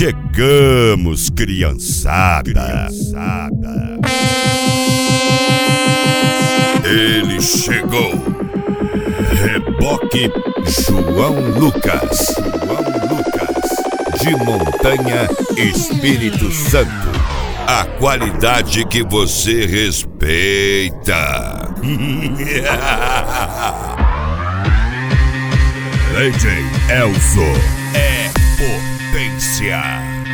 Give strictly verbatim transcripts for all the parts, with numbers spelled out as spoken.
Chegamos, criançada. criançada. Ele chegou. Reboque João Lucas. João Lucas. De Montanha, Espírito Santo. A qualidade que você respeita. D J Elzo é potência.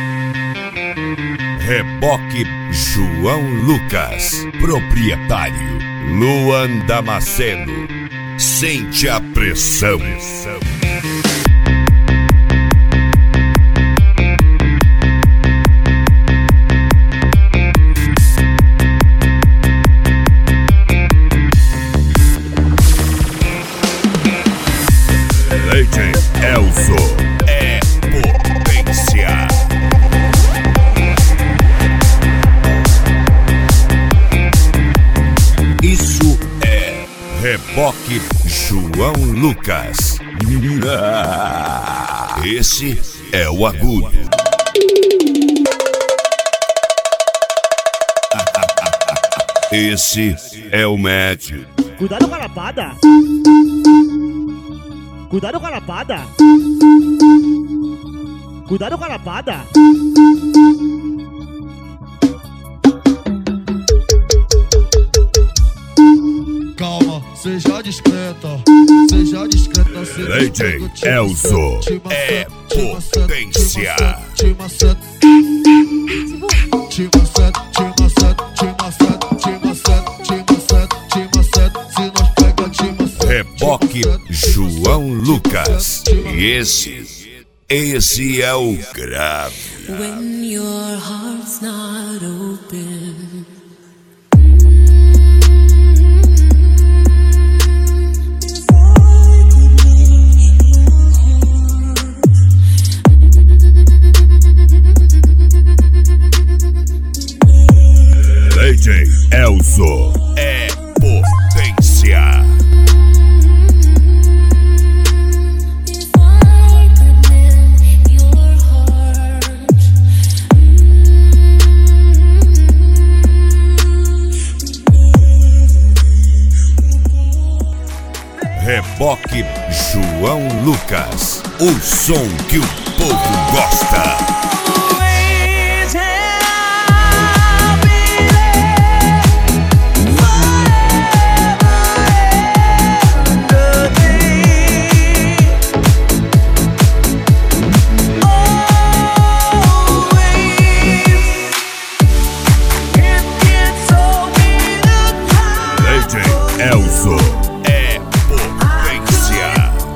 Reboque João Lucas, proprietário Luan Damasceno. Sente a pressão. D J Elzo é potência. Isso é Reboque João Lucas. Esse é o agudo. Esse é o médio. Cuidado com a lapada. Cuidado com a lapada. Cuidado com a lapada. Calma, seja discreta. Seja discreta. D J Elzo é potência. Reboque João Lucas. E esse, esse é o grave. When your heart's not open. D J Elzo é potência. Reboque João Lucas, o som que o povo gosta. D J Elzo é potência.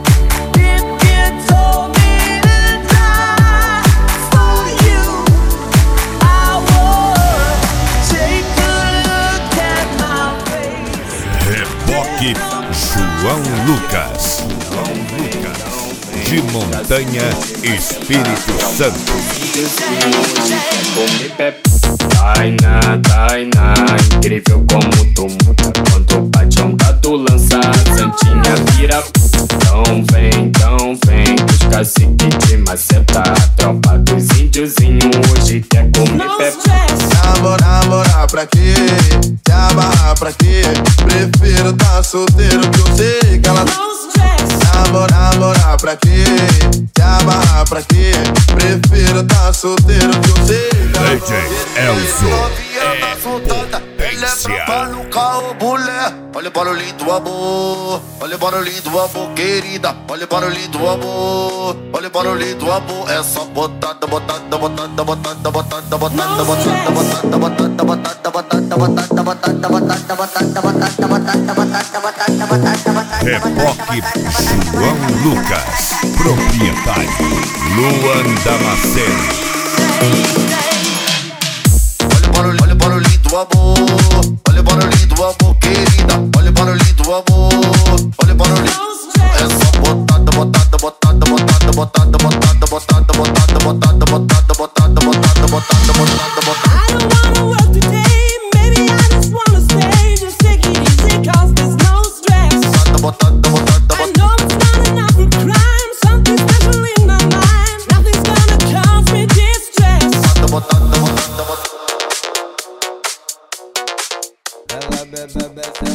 Reboque João Lucas. João Lucas. De Montanha, Espírito Santo. Tainá, Tainá, incrível como tu muda. Quando bate um gato lança, santinha vira. Então vem, então vem, os caciques de maceta. A tropa dos índiozinhos hoje quer comer pé. Namorar, namorar pra quê? Se amarrar pra quê? Prefiro tá solteiro que eu sei que ela... Namorar, namorar pra quê? Se amarrar pra quê? Prefiro tá solteiro que eu sei que ela... D J Elzo é potência. Olha o barulhinho do amor, olha o barulhinho do amor, querida. Olha o barulhinho do amor, olha o barulhinho do amor. É só botada, botada, botada, botada, botada, botada, botada, botada, botada, botada, botada, botada, botada, botada, botada, botada, botada, botada. Reboque João Lucas, proprietário Luan Damasceno. Olha o barulhinho do amor, olha o barulhinho do amor, querida. Olha o barulhinho do amor, olha o barulhinho. É só botada, botada, botada, botada, botada, botada, botada, botada, botada, botada, botada, botada, botada, botada, botada. I don't wanna work today, maybe I just wanna stay. Just take it easy, cause there's no stress. Botada, botada, botada, I know it's not enough for crime, something special in my mind. Nothing's gonna cause me distress.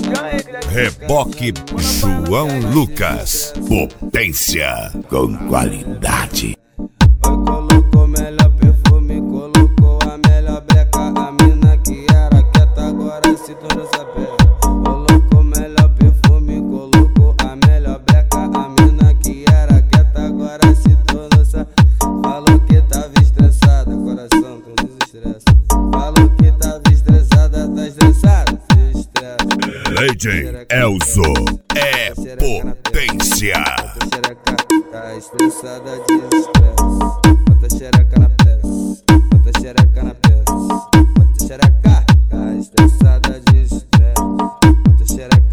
Reboque João Lucas. Potência com qualidade. Colocou melhor perfume, colocou a melhor beca. A mina que era quieta agora se tornou saber. Colocou melhor perfume, colocou a melhor beca. A mina que era quieta agora se tornou saber. Falou que tava estressada, coração todo desestressa. Falou que tava estressada, tá estressada, se estressa. D J Elzo é potência. Tá estressada de estresse. Bota xereca na peça, bota xereca na peça, bota xereca. Tá estressada de estresse. Bota xereca